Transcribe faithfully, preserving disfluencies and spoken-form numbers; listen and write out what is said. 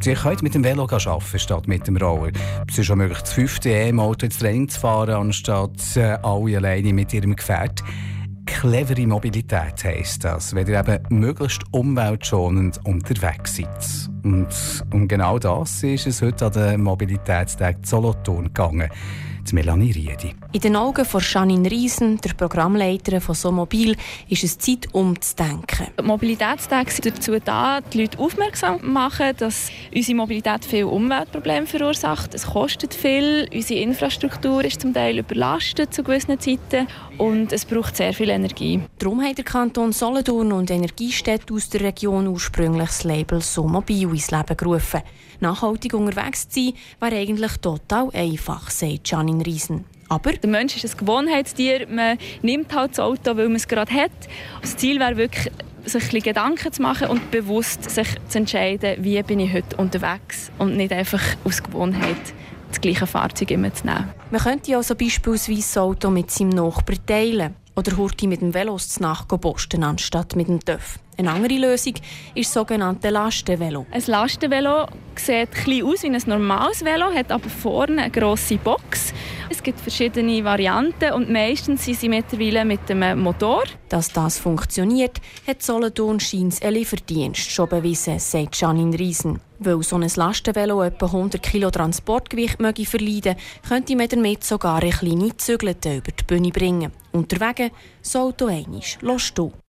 Ihr könnt mit dem Velo arbeiten statt mit dem Roller. Es ist auch möglich, das fünfte E-Auto ins Training zu fahren, anstatt äh, alle alleine mit ihrem Gefährt. Clevere Mobilität heisst das, wenn ihr eben möglichst umweltschonend unterwegs seid. Und um genau das ist es heute an den Mobilitätstag Solothurn gegangen. Die Melanie Riedi. In den Augen von Janine Riesen, der Programmleiterin von SoMobil, ist es Zeit, umzudenken. Mobilitätstage sind dazu da, die Leute aufmerksam zu machen, dass unsere Mobilität viele Umweltprobleme verursacht. Es kostet viel, unsere Infrastruktur ist zum Teil überlastet zu gewissen Zeiten und es braucht sehr viel Energie. Darum hat der Kanton Solothurn und Energiestädte aus der Region ursprünglich das Label SoMobil ins Leben gerufen. Nachhaltig unterwegs zu sein, wäre eigentlich total einfach, sagt Janine Riesen. Aber der Mensch ist ein Gewohnheitstier. Man nimmt halt das Auto, weil man es gerade hat. Das Ziel wäre wirklich, sich ein bisschen Gedanken zu machen und bewusst sich zu entscheiden, wie bin ich heute unterwegs und nicht einfach aus Gewohnheit das gleiche Fahrzeug immer zu nehmen. Man könnte also beispielsweise das Auto mit seinem Nachbarn teilen oder Hurti mit dem Velo zu Nacht posten, anstatt mit dem T Ö F. Eine andere Lösung ist das sogenannte Lastenvelo. Ein Lastenvelo sieht klein aus wie ein normales Velo, hat aber vorne eine grosse Box. Es gibt verschiedene Varianten und meistens sind sie mittlerweile mit einem Motor. Dass das funktioniert, hat Solothurn scheint einen Lieferdienst schon bewiesen, sagt Janine Riesen. Weil so ein Lastenvelo etwa hundert Kilo Transportgewicht möge verleiden, könnte man damit sogar eine kleine Zügelte über die Bühne bringen. Unterwegs das Auto einmal stehen.